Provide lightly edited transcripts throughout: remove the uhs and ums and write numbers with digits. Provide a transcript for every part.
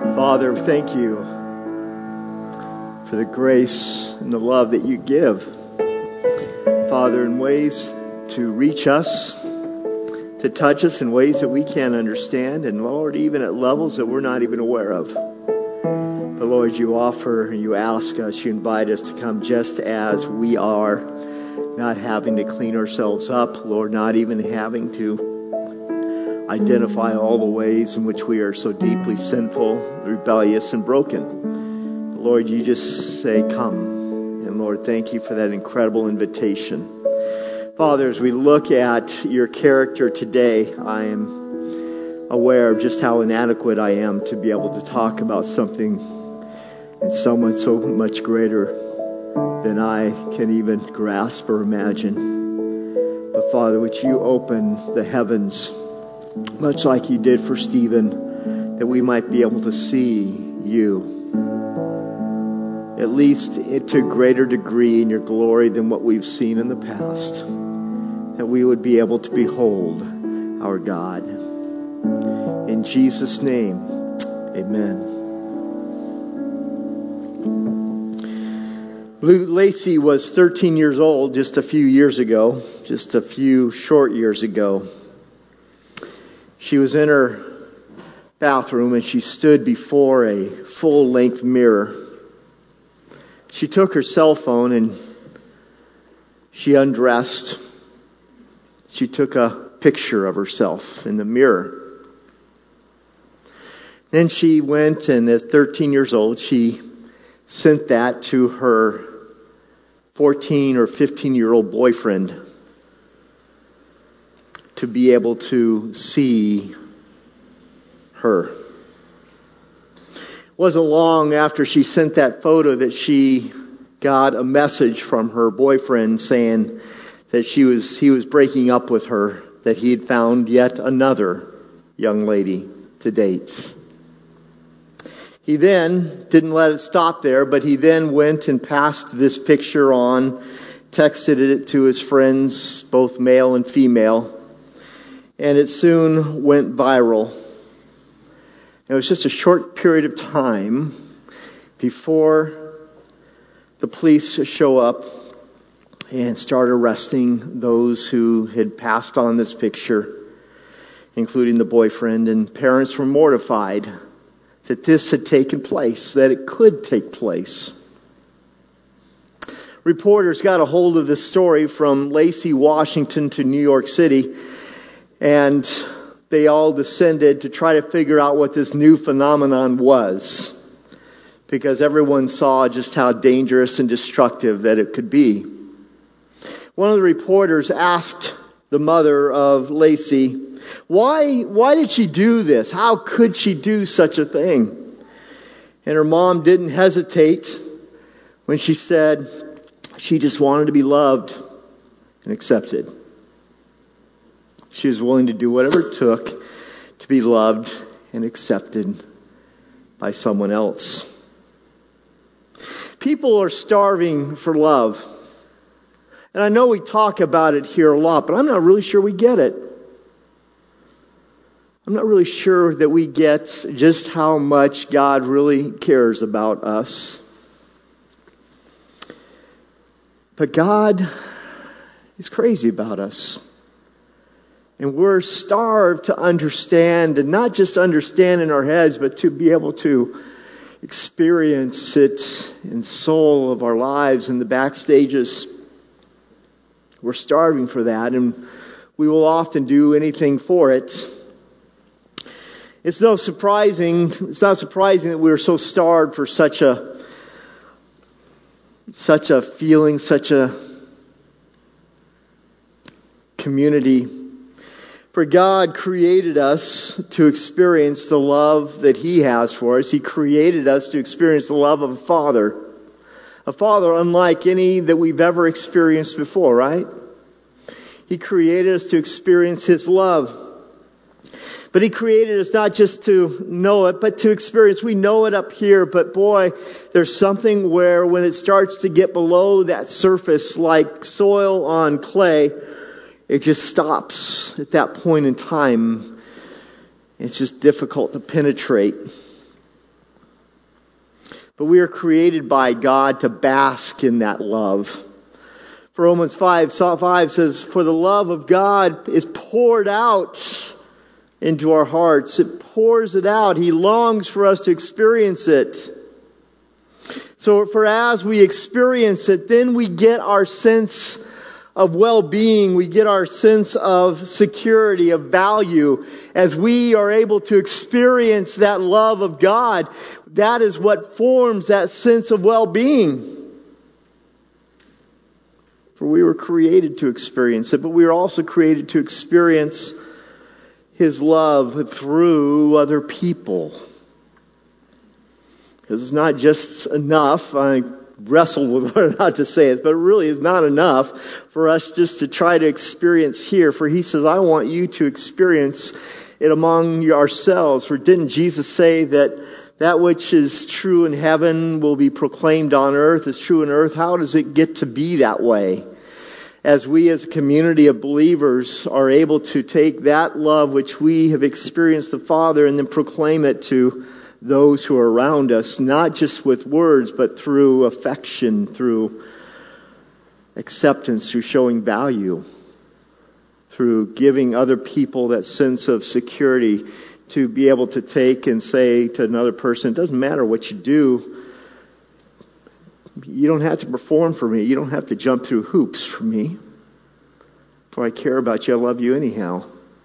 Father, thank you for the grace and the love that you give. Father, in ways to reach us, to touch us in ways that we can't understand, and Lord, even at levels that we're not even aware of. But Lord, you offer, you ask us, you invite us to come just as we are, not having to clean ourselves up, Lord, not even having to identify all the ways in which we are so deeply sinful, rebellious, and broken. But Lord, you just say, come. And Lord, thank you for that incredible invitation. Father, as we look at your character today, I am aware of just how inadequate I am to be able to talk about something and someone so much greater than I can even grasp or imagine. But Father, would you open the heavens, much like you did for Stephen, that we might be able to see you, at least to a greater degree in your glory than what we've seen in the past, that we would be able to behold our God. In Jesus' name, amen. Lou Lacey was 13 years old just a few short years ago. She was in her bathroom and she stood before a full-length mirror. She took her cell phone and she undressed. She took a picture of herself in the mirror. Then she went, and at 13 years old, she sent that to her 14 or 15-year-old boyfriend to be able to see her. It wasn't long after she sent that photo that she got a message from her boyfriend saying that he was breaking up with her, that he had found yet another young lady to date. He then didn't let it stop there, but he then went and passed this picture on, texted it to his friends, both male and female, and it soon went viral. It was just a short period of time before the police show up and start arresting those who had passed on this picture, including the boyfriend, and parents were mortified that this had taken place, that it could take place. Reporters got a hold of this story from Lacey, Washington to New York City, and they all descended to try to figure out what this new phenomenon was, because everyone saw just how dangerous and destructive that it could be. One of the reporters asked the mother of Lacey, why did she do this? How could she do such a thing? And her mom didn't hesitate when she said she just wanted to be loved and accepted. She was willing to do whatever it took to be loved and accepted by someone else. People are starving for love. And I know we talk about it here a lot, but I'm not really sure we get it. I'm not really sure that we get just how much God really cares about us. But God is crazy about us. And we're starved to understand, and not just understand in our heads, but to be able to experience it in the soul of our lives, in the backstages. We're starving for that, and we will often do anything for it. It's not surprising that we're so starved for such a feeling, such a community. For God created us to experience the love that He has for us. He created us to experience the love of a Father. A Father unlike any that we've ever experienced before, right? He created us to experience His love. But He created us not just to know it, but to experience. We know it up here, but boy, there's something where when it starts to get below that surface, like soil on clay, it just stops at that point in time. It's just difficult to penetrate. But we are created by God to bask in that love. For Romans 5 says, for the love of God is poured out into our hearts. It pours it out. He longs for us to experience it. So for as we experience it, then we get our sense of well-being. We get our sense of security, of value. As we are able to experience that love of God, that is what forms that sense of well-being. For we were created to experience it, but we were also created to experience His love through other people. Because it's not just enough, I wrestled with whether or not to say it, but it really is not enough for us just to try to experience here. For He says, I want you to experience it among yourselves. For didn't Jesus say that which is true in heaven will be proclaimed on earth as true in earth? How does it get to be that way? As we as a community of believers are able to take that love which we have experienced the Father and then proclaim it to those who are around us, not just with words, but through affection, through acceptance, through showing value, through giving other people that sense of security to be able to take and say to another person, it doesn't matter what you do. You don't have to perform for me. You don't have to jump through hoops for me. For I care about you. I love you anyhow.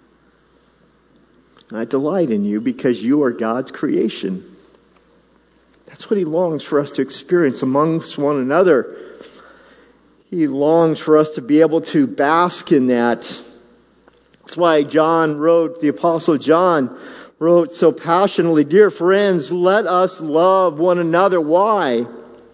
I delight in you because you are God's creation. That's what He longs for us to experience amongst one another. He longs for us to be able to bask in that. That's why the Apostle John wrote so passionately, dear friends, let us love one another. Why?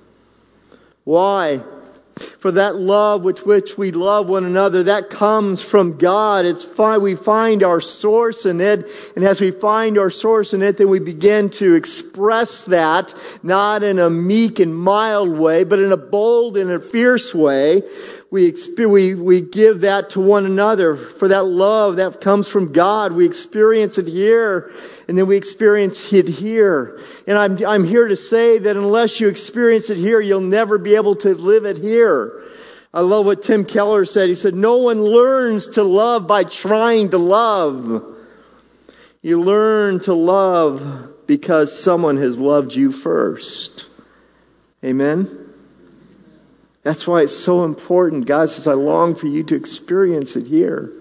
Why? For that love with which we love one another, that comes from God. It's fine. We find our source in it. And as we find our source in it, then we begin to express that, not in a meek and mild way, but in a bold and a fierce way. We give that to one another. For that love that comes from God, we experience it here, and then we experience it here. And I'm here to say that unless you experience it here, you'll never be able to live it here. I love what Tim Keller said. He said, no one learns to love by trying to love. You learn to love because someone has loved you first. Amen? That's why it's so important. God says, I long for you to experience it here.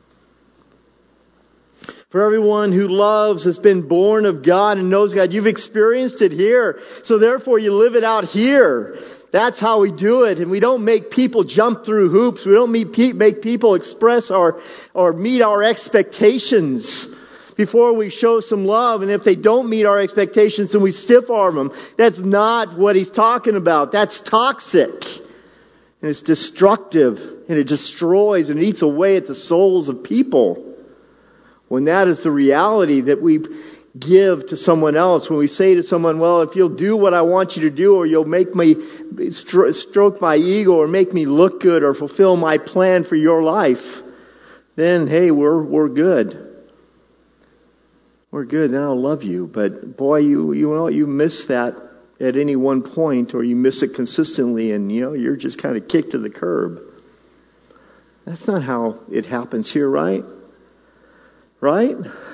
For everyone who loves has been born of God and knows God. You've experienced it here. So therefore you live it out here. That's how we do it. And we don't make people jump through hoops. We don't make people express or meet our expectations before we show some love. And if they don't meet our expectations, then we stiff arm them. That's not what He's talking about. That's toxic. And it's destructive. And it destroys and eats away at the souls of people. When that is the reality that we give to someone else. When we say to someone, well, if you'll do what I want you to do, or you'll make me stroke my ego, or make me look good, or fulfill my plan for your life, then hey, we're good. We're good, then I'll love you. But boy, you miss that at any one point, or you miss it consistently, and you're just kind of kicked to the curb. That's not how it happens here, right? Right?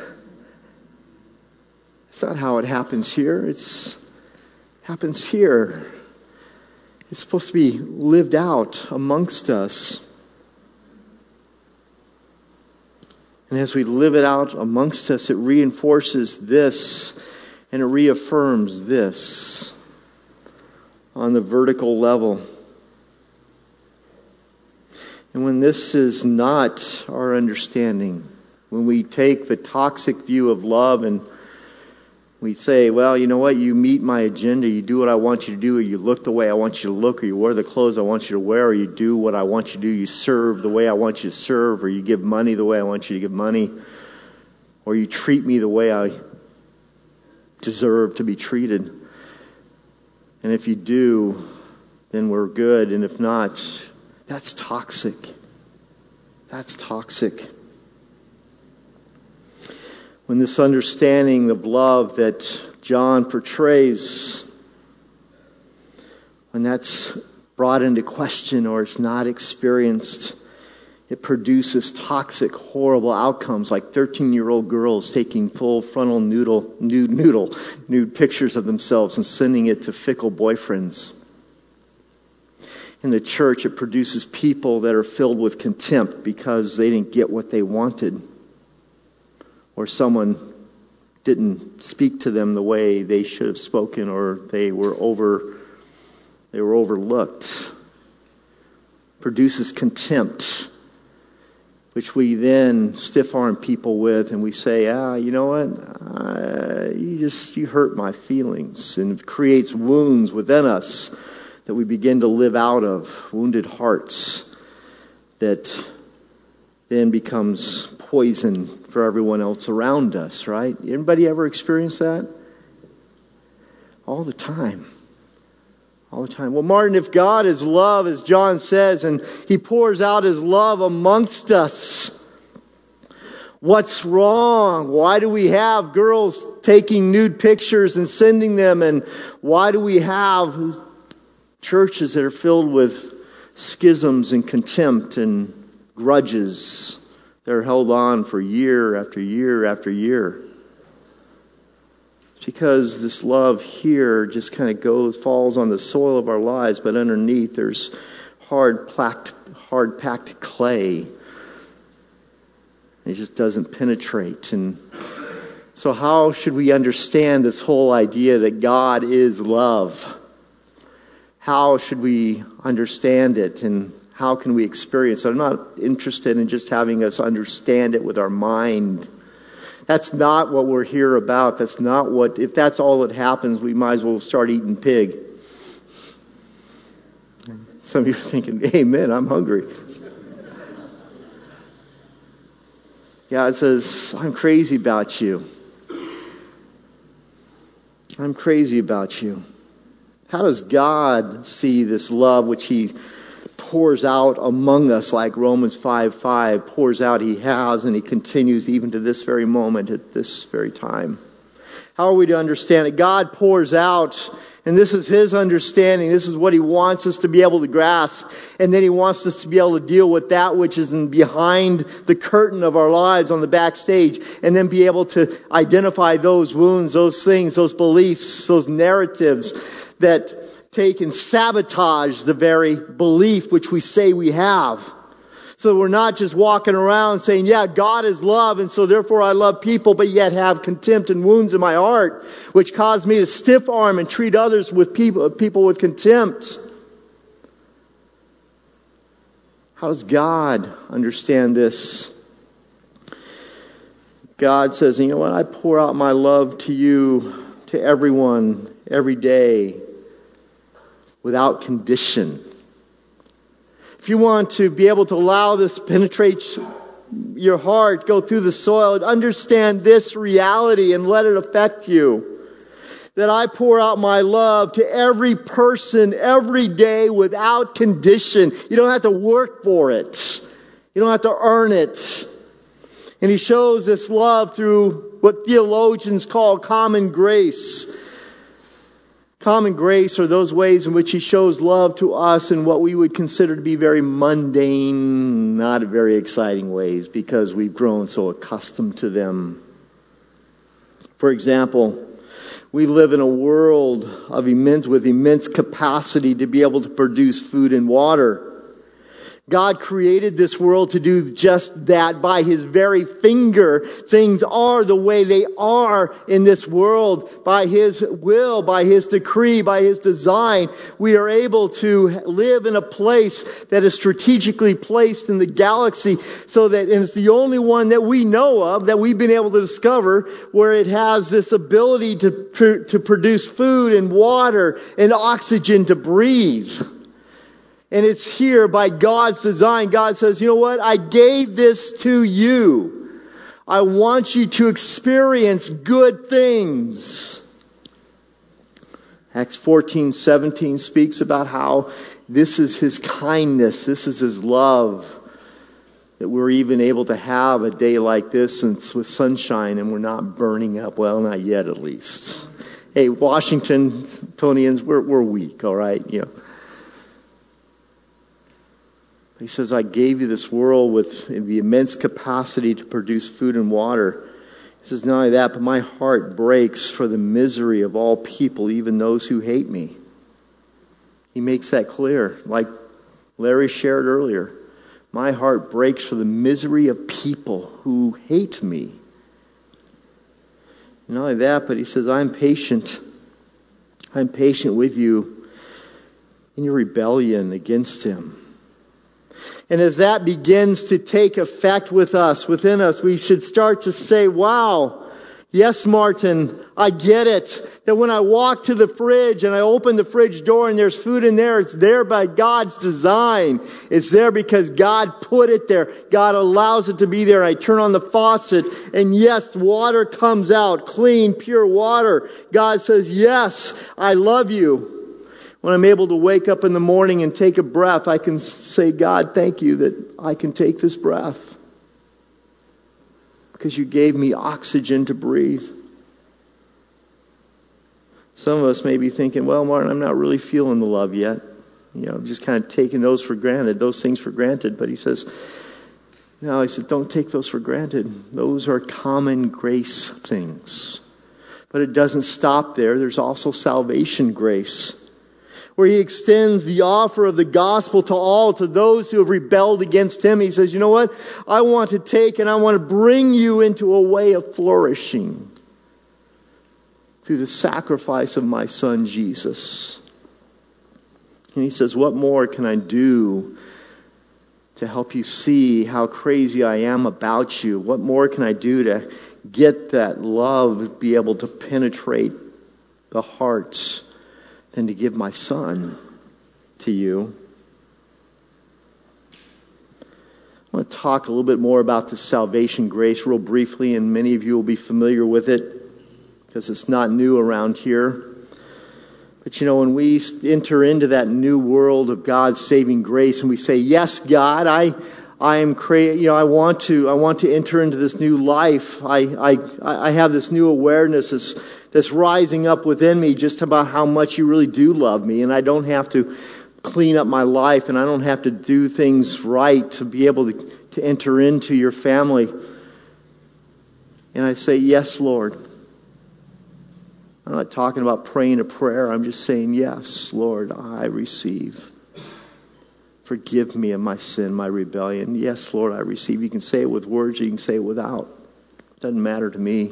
It's not how it happens here. It happens here. It's supposed to be lived out amongst us. And as we live it out amongst us, it reinforces this and it reaffirms this on the vertical level. And when this is not our understanding, when we take the toxic view of love and we say, well, you know what, you meet my agenda, you do what I want you to do, or you look the way I want you to look, or you wear the clothes I want you to wear, or you do what I want you to do, you serve the way I want you to serve, or you give money the way I want you to give money, or you treat me the way I deserve to be treated. And if you do, then we're good, and if not, that's toxic. That's toxic. When this understanding of love that John portrays when that's brought into question or it's not experienced, it produces toxic, horrible outcomes like 13-year-old girls taking full frontal nude pictures of themselves and sending it to fickle boyfriends. In the church, it produces people that are filled with contempt because they didn't get what they wanted, or someone didn't speak to them the way they should have spoken, or they were overlooked. Produces contempt, which we then stiff-arm people with, and we say, you know what? You hurt my feelings, and it creates wounds within us that we begin to live out of, wounded hearts that then becomes poison for everyone else around us, right? Anybody ever experience that? All the time. All the time. Well, Martin, if God is love, as John says, and He pours out His love amongst us, what's wrong? Why do we have girls taking nude pictures and sending them? And why do we have churches that are filled with schisms and contempt and grudges that are held on for year after year after year? It's because this love here just kind of falls on the soil of our lives, but underneath there's hard-packed clay. It just doesn't penetrate. And so how should we understand this whole idea that God is love? How should we understand it, and how can we experience it? I'm not interested in just having us understand it with our mind. That's not what we're here about. That's not what, if that's all that happens, we might as well start eating pig. Some of you are thinking, amen, I'm hungry. God says, I'm crazy about you. I'm crazy about you. How does God see this love which He pours out among us, like Romans 5:5 pours out? He has, and He continues even to this very moment, at this very time. How are we to understand it? God pours out, and this is His understanding. This is what He wants us to be able to grasp. And then He wants us to be able to deal with that which is behind the curtain of our lives on the backstage, and then be able to identify those wounds, those things, those beliefs, those narratives that take and sabotage the very belief which we say we have. So we're not just walking around saying, yeah, God is love, and so therefore I love people, but yet have contempt and wounds in my heart, which cause me to stiff arm and treat others with people with contempt. How does God understand this? God says, you know what? I pour out my love to you, to everyone, every day, without condition. If you want to be able to allow this to penetrate your heart, go through the soil, understand this reality and let it affect you. That I pour out my love to every person every day without condition. You don't have to work for it. You don't have to earn it. And He shows this love through what theologians call common grace. Common grace are those ways in which He shows love to us in what we would consider to be very mundane, not very exciting ways, because we've grown so accustomed to them. For example, we live in a world of immense capacity to be able to produce food and water. God created this world to do just that. By His very finger, things are the way they are in this world. By His will, by His decree, by His design, we are able to live in a place that is strategically placed in the galaxy, so that, and it's the only one that we know of, that we've been able to discover, where it has this ability to produce food and water and oxygen to breathe. And it's here by God's design. God says, you know what? I gave this to you. I want you to experience good things. Acts 14:17 speaks about how this is His kindness, this is His love, that we're even able to have a day like this and with sunshine and we're not burning up. Well, not yet at least. Hey, Washingtonians, we're weak, all right? He says, I gave you this world with the immense capacity to produce food and water. He says, not only that, but my heart breaks for the misery of all people, even those who hate me. He makes that clear, like Larry shared earlier. My heart breaks for the misery of people who hate me. Not only that, but he says, I'm patient. I'm patient with you in your rebellion against him. And as that begins to take effect within us, we should start to say, wow, yes, Martin, I get it. That when I walk to the fridge and I open the fridge door and there's food in there, it's there by God's design. It's there because God put it there. God allows it to be there. I turn on the faucet and yes, water comes out, clean, pure water. God says, yes, I love you. When I'm able to wake up in the morning and take a breath, I can say, God, thank you that I can take this breath. Because you gave me oxygen to breathe. Some of us may be thinking, well, Martin, I'm not really feeling the love yet. Just kind of taking those things for granted. But he says, no, he said, don't take those for granted. Those are common grace things. But it doesn't stop there. There's also salvation grace, where he extends the offer of the gospel to those who have rebelled against him. He says, you know what? I want to take and I want to bring you into a way of flourishing through the sacrifice of my son Jesus. And he says, what more can I do to help you see how crazy I am about you? What more can I do to get that love, be able to penetrate the hearts, than to give my son to you? I want to talk a little bit more about the salvation grace real briefly, and many of you will be familiar with it because it's not new around here. But when we enter into that new world of God's saving grace and we say, yes, God, I want to enter into this new life. I have this new awareness that's rising up within me just about how much you really do love me, and I don't have to clean up my life and I don't have to do things right to be able to enter into your family. And I say, yes, Lord. I'm not talking about praying a prayer. I'm just saying, yes, Lord, I receive. Forgive me of my sin, my rebellion. Yes, Lord, I receive. You can say it with words, you can say it without. It doesn't matter to me.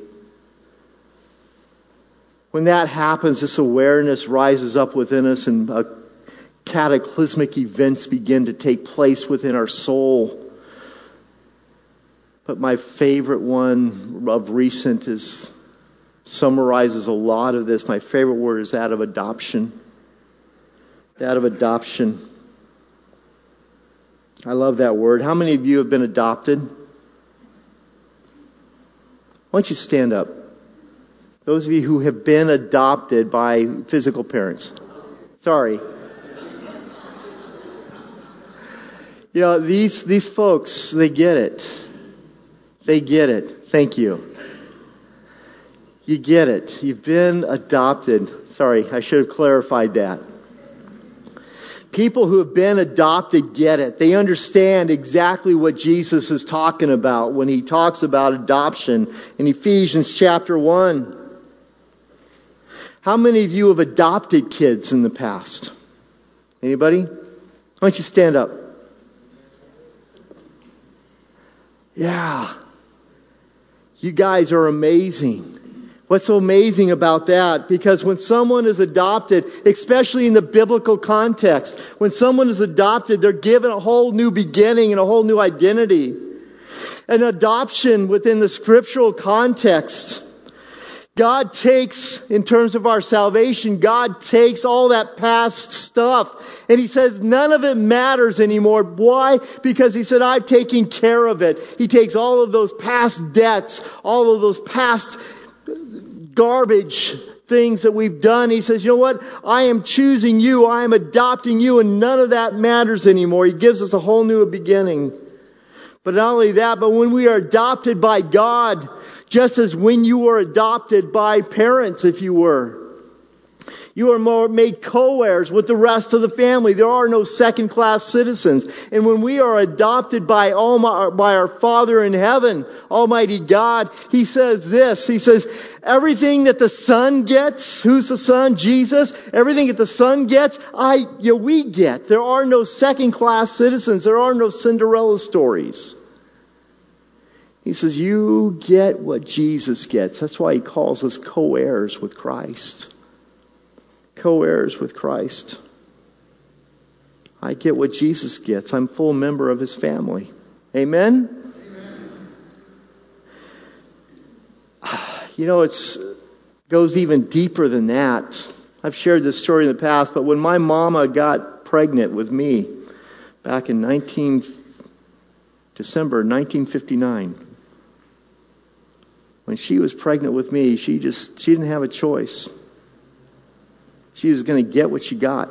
When that happens, this awareness rises up within us and cataclysmic events begin to take place within our soul. But my favorite one of recent summarizes a lot of this. My favorite word is that of adoption. That of adoption. I love that word. How many of you have been adopted? Why don't you stand up? Those of you who have been adopted by physical parents. Sorry. These folks, they get it. They get it. Thank you. You get it. You've been adopted. Sorry, I should have clarified that. People who have been adopted get it. They understand exactly what Jesus is talking about when he talks about adoption in Ephesians chapter 1. How many of you have adopted kids in the past? Anybody? Why don't you stand up? Yeah. You guys are amazing. What's so amazing about that? Because when someone is adopted, especially in the biblical context, when someone is adopted, they're given a whole new beginning and a whole new identity. An adoption within the scriptural context, God takes, in terms of our salvation, God takes all that past stuff and he says none of it matters anymore. Why? Because he said, I've taken care of it. He takes all of those past debts, all of those past garbage things that we've done. He says, you know what? I am choosing you. I am adopting you, and none of that matters anymore. He gives us a whole new beginning. But not only that, but when we are adopted by God, just as when you were adopted by parents, if you were, You are made co-heirs with the rest of the family. There are no second-class citizens. And when we are adopted by our Father in heaven, Almighty God, He says this. He says, everything that the Son gets, who's the Son? Jesus. Everything that the Son gets, we get. There are no second-class citizens. There are no Cinderella stories. He says, you get what Jesus gets. That's why He calls us co-heirs with Christ. Co-heirs with Christ. I get what Jesus gets. I'm a full member of His family. Amen? Amen. It goes even deeper than that. I've shared this story in the past, but when my mama got pregnant with me back in December 1959, when she was pregnant with me, she didn't have a choice. She was going to get what she got.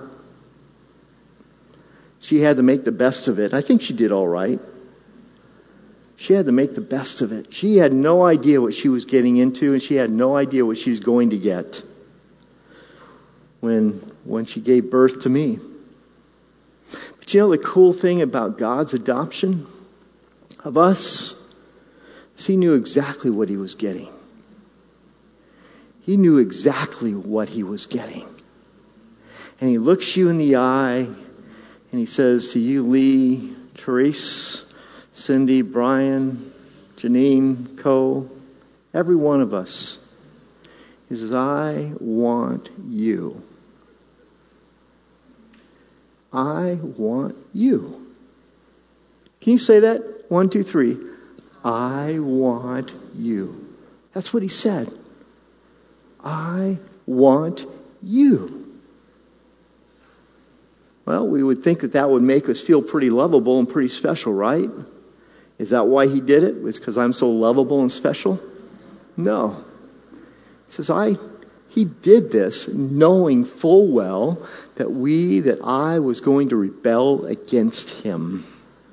She had to make the best of it. I think she did all right. She had to make the best of it. She had no idea what she was getting into, and she had no idea what she was going to get when she gave birth to me. But the cool thing about God's adoption of us is He knew exactly what He was getting. He knew exactly what He was getting. And He looks you in the eye and He says to you, Lee, Therese, Cindy, Brian, Janine, Co, every one of us. He says, I want you. I want you. Can you say that? 1, 2, 3. I want you. That's what He said. I want you. Well, we would think that would make us feel pretty lovable and pretty special, right? Is that why He did it? It's because I'm so lovable and special? No. He says, He did this knowing full well that I was going to rebel against Him.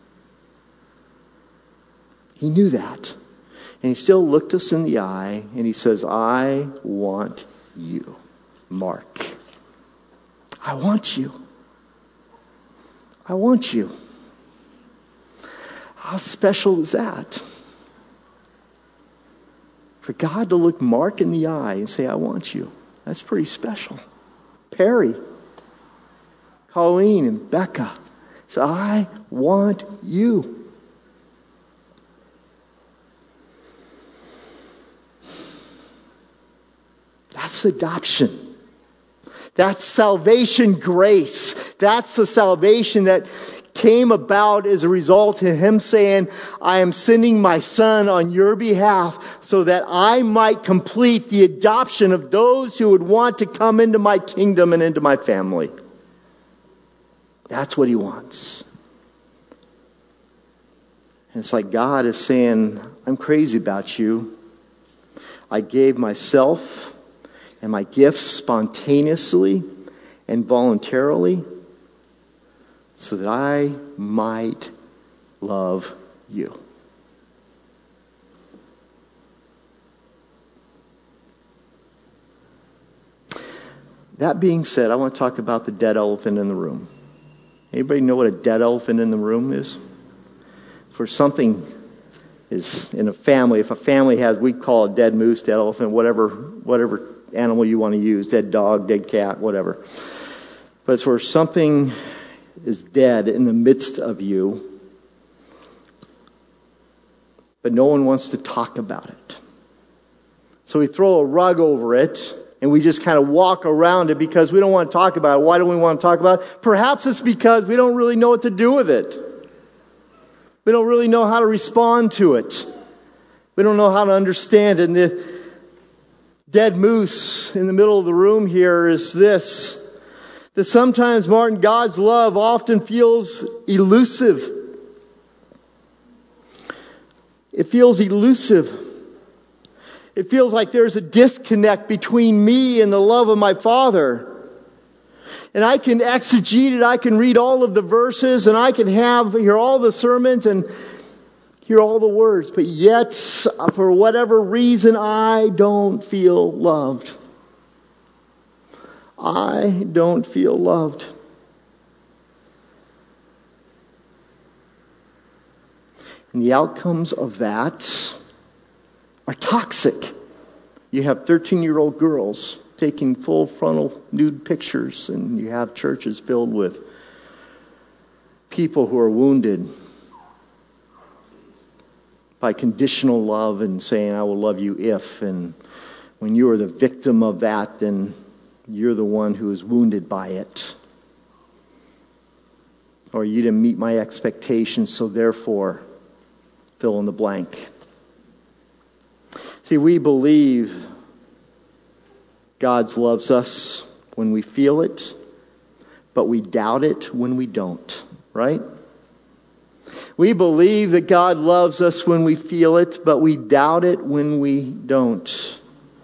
He knew that. And He still looked us in the eye and He says, I want you, Mark. I want you. I want you. How special is that? For God to look Mark in the eye and say, I want you. That's pretty special. Perry, Colleen, and Becca say, I want you. That's adoption. That's salvation grace. That's the salvation that came about as a result of Him saying, I am sending my Son on your behalf so that I might complete the adoption of those who would want to come into my kingdom and into my family. That's what He wants. And it's like God is saying, I'm crazy about you. I gave myself and my gifts spontaneously and voluntarily so that I might love you. That being said, I want to talk about the dead elephant in the room. Anybody know what a dead elephant in the room is? For something is in a family, if a family has, we call it dead moose, dead elephant, whatever animal you want to use, dead dog, dead cat, whatever. But it's where something is dead in the midst of you, but no one wants to talk about it. So we throw a rug over it, and we just kind of walk around it because we don't want to talk about it. Why don't we want to talk about it? Perhaps it's because we don't really know what to do with it. We don't really know how to respond to it. We don't know how to understand it. And the dead moose in the middle of the room here is this, that sometimes, Martin, God's love often feels elusive. It feels elusive. It feels like there's a disconnect between me and the love of my Father. And I can exegete it, I can read all of the verses, and I can hear all the sermons and hear all the words. But yet, for whatever reason, I don't feel loved. I don't feel loved. And the outcomes of that are toxic. You have 13-year-old girls taking full frontal nude pictures, and you have churches filled with people who are wounded by conditional love and saying, I will love you if. And when you are the victim of that, then you're the one who is wounded by it. Or you didn't meet my expectations, so therefore, fill in the blank. See, we believe God loves us when we feel it, but we doubt it when we don't, right? We believe that God loves us when we feel it, but we doubt it when we don't.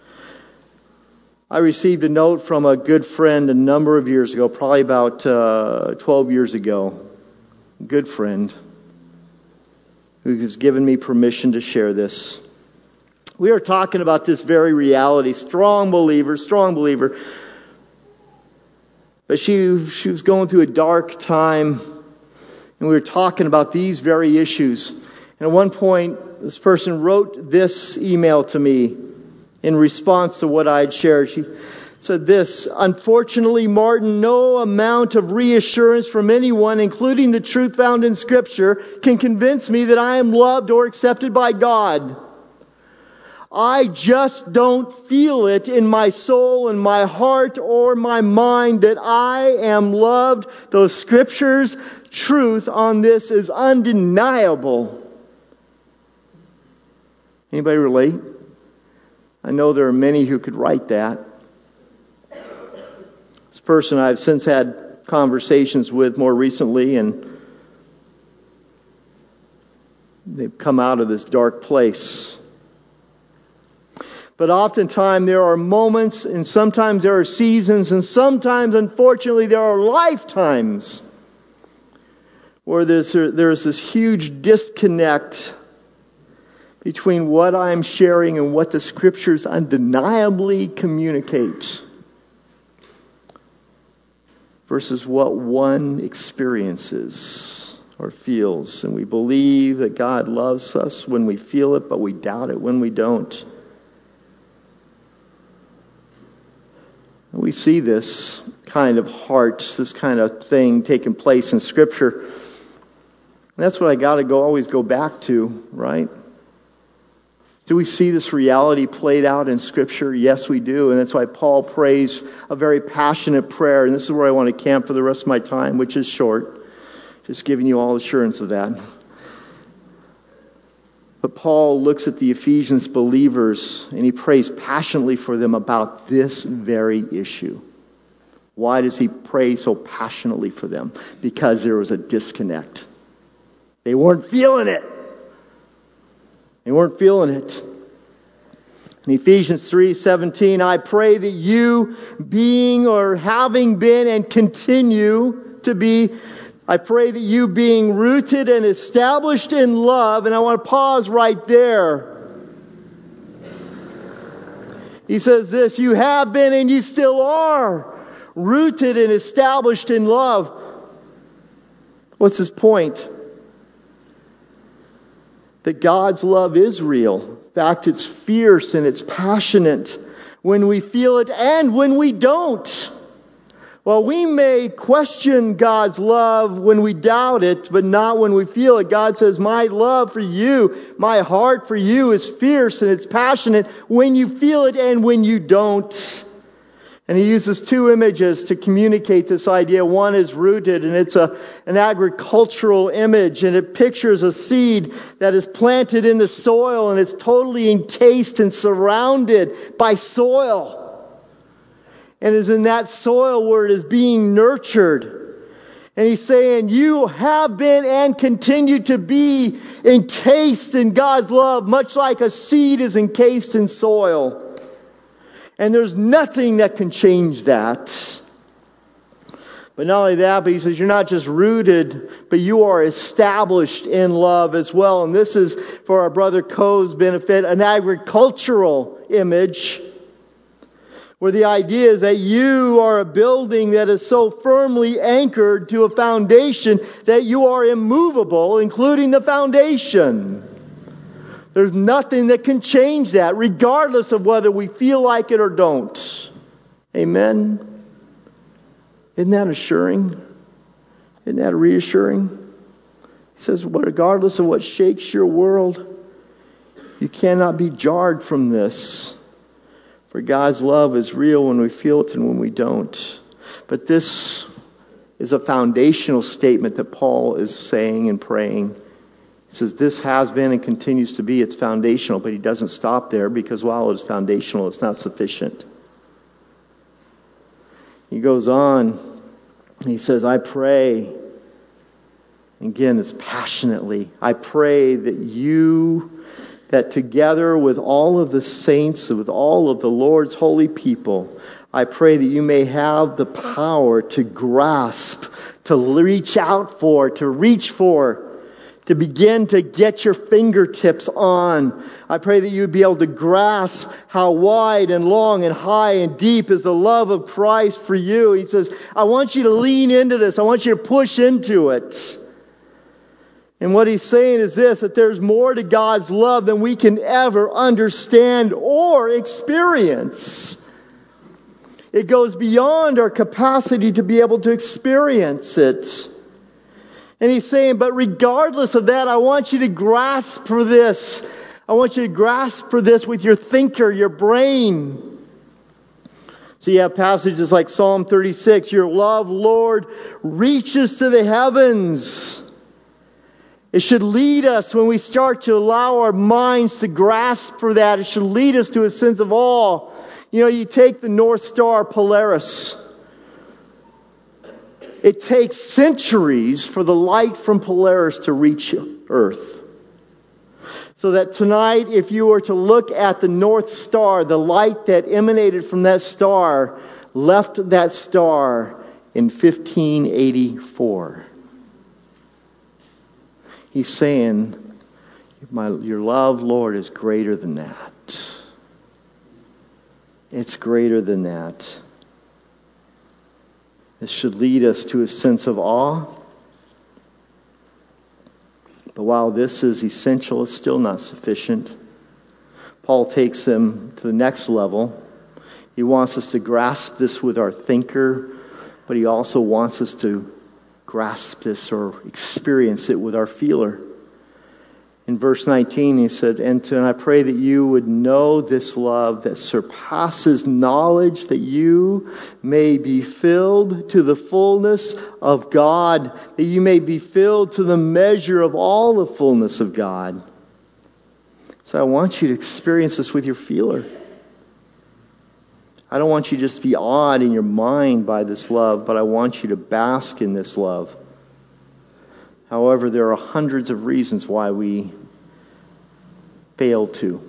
I received a note from a good friend a number of years ago, probably about 12 years ago. A good friend who has given me permission to share this. We are talking about this very reality. Strong believer. But she was going through a dark time, and we were talking about these very issues. And at one point, this person wrote this email to me in response to what I had shared. She said this: unfortunately, Martin, no amount of reassurance from anyone, including the truth found in Scripture, can convince me that I am loved or accepted by God. I just don't feel it in my soul, in my heart, or my mind that I am loved. Those Scriptures' truth on this is undeniable. Anybody relate? I know there are many who could write that. This person I've since had conversations with more recently, and they've come out of this dark place. But oftentimes there are moments, and sometimes there are seasons, and sometimes, unfortunately, there are lifetimes where there's this huge disconnect between what I'm sharing and what the Scriptures undeniably communicate versus what one experiences or feels. And we believe that God loves us when we feel it, but we doubt it when we don't. We see this kind of heart, this kind of thing taking place in Scripture. And that's what I got to always go back to, right? Do we see this reality played out in Scripture? Yes, we do. And that's why Paul prays a very passionate prayer. And this is where I want to camp for the rest of my time, which is short. Just giving you all assurance of that. But Paul looks at the Ephesians believers and he prays passionately for them about this very issue. Why does he pray so passionately for them? Because there was a disconnect. They weren't feeling it. In Ephesians 3:17, I pray that you, being or having been and continue to be, I pray that you, being rooted and established in love, and I want to pause right there. He says this: you have been and you still are rooted and established in love. What's his point? That God's love is real. In fact, it's fierce and it's passionate when we feel it and when we don't. Well, we may question God's love when we doubt it, but not when we feel it. God says, my love for you, my heart for you is fierce and it's passionate when you feel it and when you don't. And he uses two images to communicate this idea. One is rooted, and it's an agricultural image, and it pictures a seed that is planted in the soil, and it's totally encased and surrounded by soil. And is in that soil where it is being nurtured. And he's saying, you have been and continue to be encased in God's love, much like a seed is encased in soil. And there's nothing that can change that. But not only that, but he says you're not just rooted, but you are established in love as well. And this is, for our brother Coe's benefit, an agricultural image where the idea is that you are a building that is so firmly anchored to a foundation that you are immovable, including the foundation. There's nothing that can change that, regardless of whether we feel like it or don't. Amen? Isn't that assuring? Isn't that reassuring? He says, regardless of what shakes your world, you cannot be jarred from this. For God's love is real when we feel it and when we don't. But this is a foundational statement that Paul is saying and praying. He says this has been and continues to be, it's foundational, but he doesn't stop there because while it is foundational, it's not sufficient. He goes on, and he says, I pray, again, it's passionately, I pray that together with all of the saints, with all of the Lord's holy people, I pray that you may have the power to grasp, to reach out for, to reach for, to begin to get your fingertips on. I pray that you would be able to grasp how wide and long and high and deep is the love of Christ for you. He says, I want you to lean into this. I want you to push into it. And what he's saying is this, that there's more to God's love than we can ever understand or experience. It goes beyond our capacity to be able to experience it. And he's saying, but regardless of that, I want you to grasp for this. I want you to grasp for this with your thinker, your brain. So you have passages like Psalm 36, your love, Lord, reaches to the heavens. It should lead us when we start to allow our minds to grasp for that. It should lead us to a sense of awe. You know, you take the North Star Polaris. It takes centuries for the light from Polaris to reach Earth. So that tonight, if you were to look at the North Star, the light that emanated from that star left that star in 1584. He's saying, your love, Lord, is greater than that. It's greater than that. This should lead us to a sense of awe. But while this is essential, it's still not sufficient. Paul takes them to the next level. He wants us to grasp this with our thinker, but he also wants us to grasp this or experience it with our feeler. In verse 19 he said, and I pray that you would know this love that surpasses knowledge, that you may be filled to the fullness of God, that you may be filled to the measure of all the fullness of God. So I want you to experience this with your feeler. I don't want you just to be awed in your mind by this love, but I want you to bask in this love. However, there are hundreds of reasons why we fail to.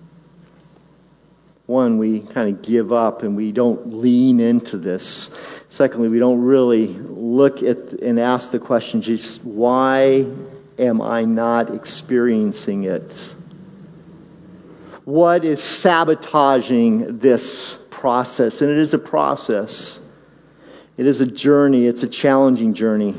One, we kind of give up and we don't lean into this. Secondly, we don't really look at and ask the question, just why am I not experiencing it? What is sabotaging this process? And it is a process. It is a journey. It's a challenging journey.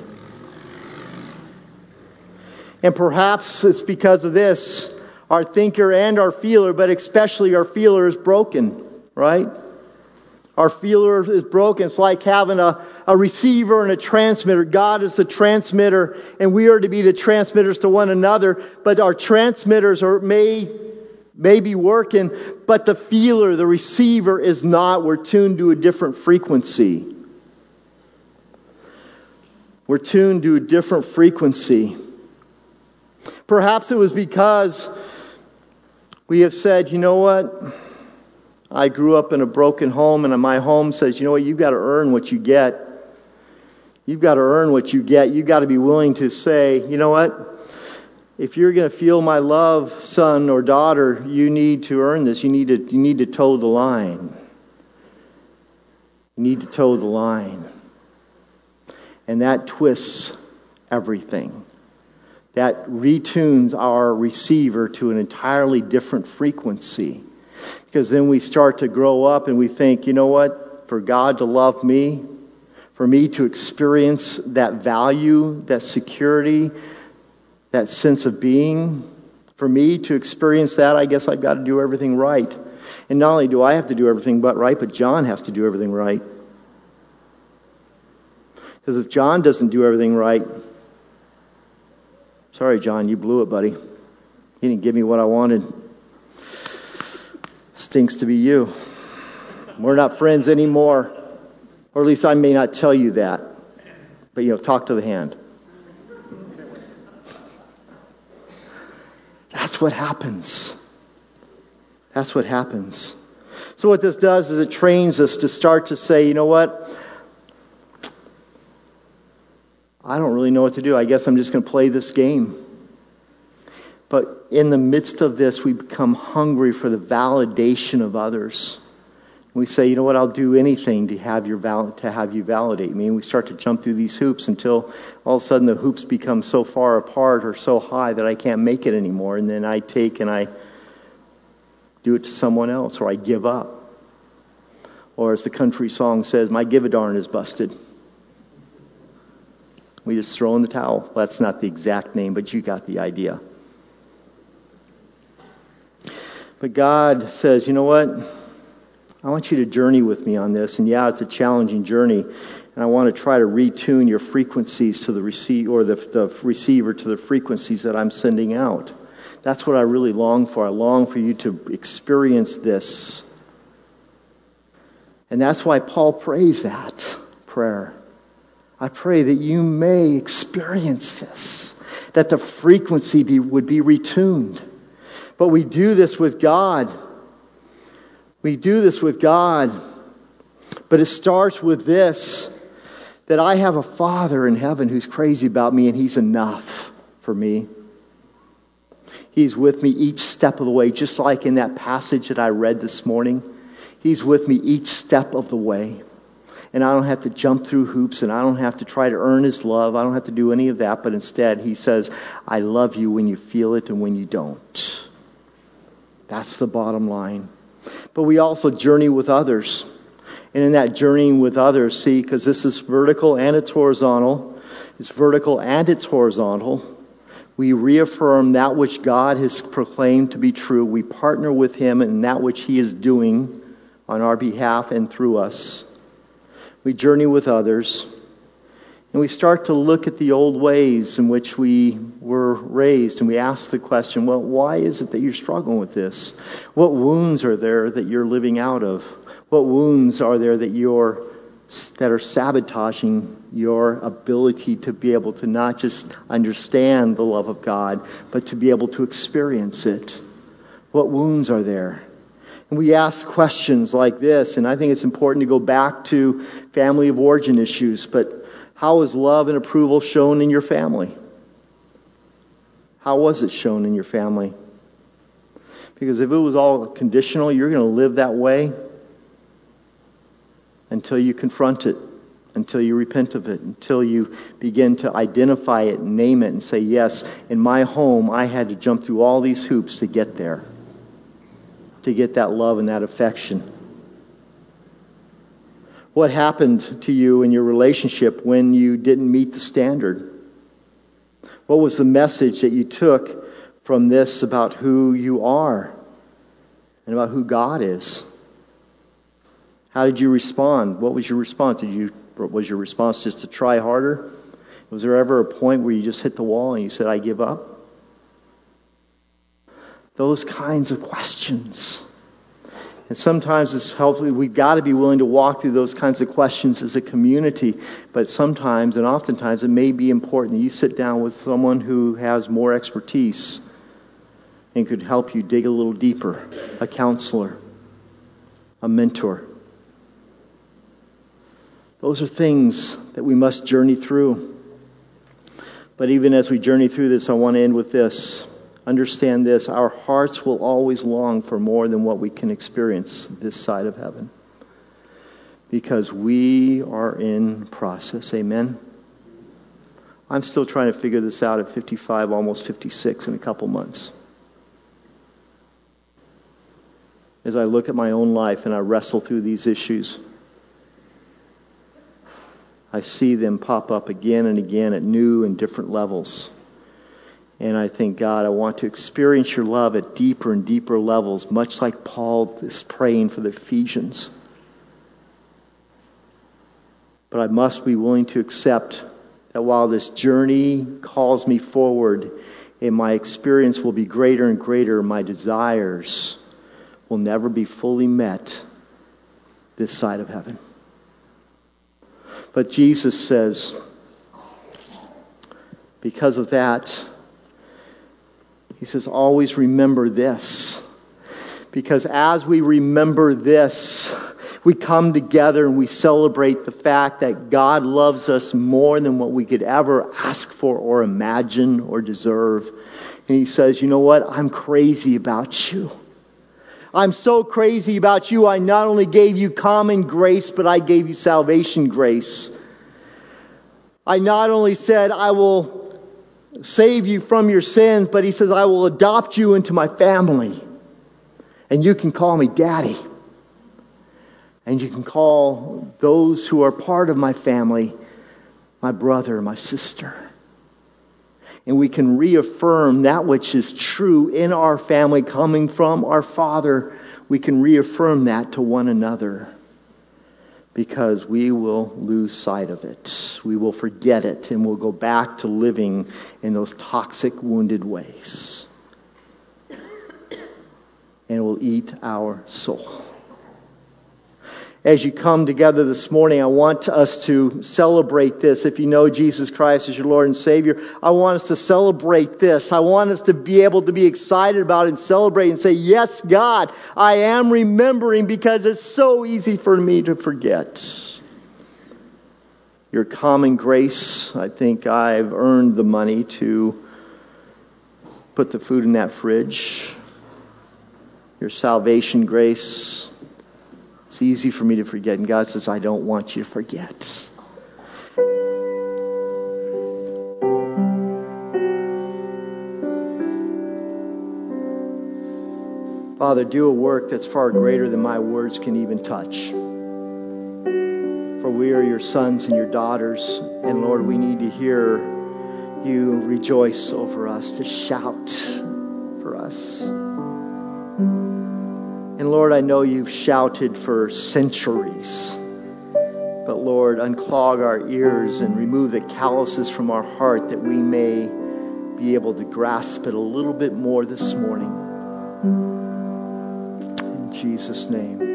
And perhaps it's because of this, our thinker and our feeler, but especially our feeler is broken, right? Our feeler is broken. It's like having a receiver and a transmitter. God is the transmitter, and we are to be the transmitters to one another, but our transmitters may be working, but the feeler, the receiver, is not. We're tuned to a different frequency. We're tuned to a different frequency. Perhaps it was because we have said, you know what? I grew up in a broken home, and my home says, you know what? You've got to earn what you get. You've got to earn what you get. You've got to be willing to say, you know what? If you're going to feel my love, son or daughter, you need to earn this. You need to toe the line. You need to toe the line. And that twists everything. That retunes our receiver to an entirely different frequency. Because then we start to grow up and we think, you know what? For God to love me, for me to experience that value, that security, that sense of being, for me to experience that, I guess I've got to do everything right. And not only do I have to do everything but right, but John has to do everything right. Because if John doesn't do everything right, sorry, John, you blew it, buddy. You didn't give me what I wanted. Stinks to be you. We're not friends anymore. Or at least I may not tell you that. But, talk to the hand. That's what happens. That's what happens. So what this does is it trains us to start to say, you know what? I don't really know what to do. I guess I'm just going to play this game. But in the midst of this, we become hungry for the validation of others. We say, you know what, I'll do anything to have you validate me. And we start to jump through these hoops until all of a sudden the hoops become so far apart or so high that I can't make it anymore. And then I take and I do it to someone else, or I give up. Or as the country song says, my give-a-darn is busted. We just throw in the towel. Well, that's not the exact name, but you got the idea. But God says, you know what? I want you to journey with me on this. And yeah, it's a challenging journey. And I want to try to retune your frequencies to the receiver, the receiver to the frequencies that I'm sending out. That's what I really long for. I long for you to experience this. And that's why Paul prays that prayer. I pray that you may experience this, that the frequency would be retuned. But we do this with God. We do this with God. But it starts with this, that I have a Father in heaven who's crazy about me, and He's enough for me. He's with me each step of the way, just like in that passage that I read this morning. He's with me each step of the way. And I don't have to jump through hoops, and I don't have to try to earn His love. I don't have to do any of that, but instead He says, I love you when you feel it and when you don't. That's the bottom line. But we also journey with others. And in that journeying with others, see, because this is vertical and it's horizontal. It's vertical and it's horizontal. We reaffirm that which God has proclaimed to be true. We partner with Him in that which He is doing on our behalf and through us. We journey with others. And we start to look at the old ways in which we were raised. And we ask the question, well, why is it that you're struggling with this? What wounds are there that you're living out of? What wounds are there that are sabotaging your ability to be able to not just understand the love of God, but to be able to experience it? What wounds are there? And we ask questions like this, and I think it's important to go back to family of origin issues, but how is love and approval shown in your family? How was it shown in your family? Because if it was all conditional, you're going to live that way until you confront it, until you repent of it, until you begin to identify it and name it and say, yes, in my home I had to jump through all these hoops to get there, to get that love and that affection. What happened to you in your relationship when you didn't meet the standard? What was the message that you took from this about who you are and about who God is? How did you respond? What was your response? Was your response just to try harder? Was there ever a point where you just hit the wall and you said, I give up? Those kinds of questions. And sometimes it's helpful. We've got to be willing to walk through those kinds of questions as a community. But sometimes, and oftentimes, it may be important that you sit down with someone who has more expertise and could help you dig a little deeper. A counselor, a mentor. Those are things that we must journey through. But even as we journey through this, I want to end with this. Understand this, our hearts will always long for more than what we can experience this side of heaven. Because we are in process. Amen? I'm still trying to figure this out at 55, almost 56 in a couple months. as I look at my own life and I wrestle through these issues. I see them pop up again and again at new and different levels. And I think, God, I want to experience your love at deeper and deeper levels, much like Paul is praying for the Ephesians. But I must be willing to accept that while this journey calls me forward and my experience will be greater and greater, my desires will never be fully met this side of heaven. But Jesus says, because of that, he says, always remember this. Because as we remember this, we come together and we celebrate the fact that God loves us more than what we could ever ask for or imagine or deserve. And he says, you know what? I'm crazy about you. I'm so crazy about you. I not only gave you common grace, but I gave you salvation grace. I not only said I will save you from your sins, but he says I will adopt you into my family. And you can call me Daddy. And you can call those who are part of my family my brother, my sister. And we can reaffirm that which is true in our family coming from our Father. We can reaffirm that to one another because we will lose sight of it. We will forget it and we'll go back to living in those toxic, wounded ways. And it will eat our soul. As you come together this morning, I want us to celebrate this. If you know Jesus Christ as your Lord and Savior, I want us to celebrate this. I want us to be able to be excited about it and celebrate and say, yes, God, I am remembering because it's so easy for me to forget. Your common grace, I think I've earned the money to put the food in that fridge. Your salvation grace, it's easy for me to forget. And God says, I don't want you to forget. Father, do a work that's far greater than my words can even touch. For we are your sons and your daughters. And Lord, we need to hear you rejoice over us, to shout for us. And Lord, I know you've shouted for centuries. But Lord, unclog our ears and remove the calluses from our heart that we may be able to grasp it a little bit more this morning. In Jesus' name.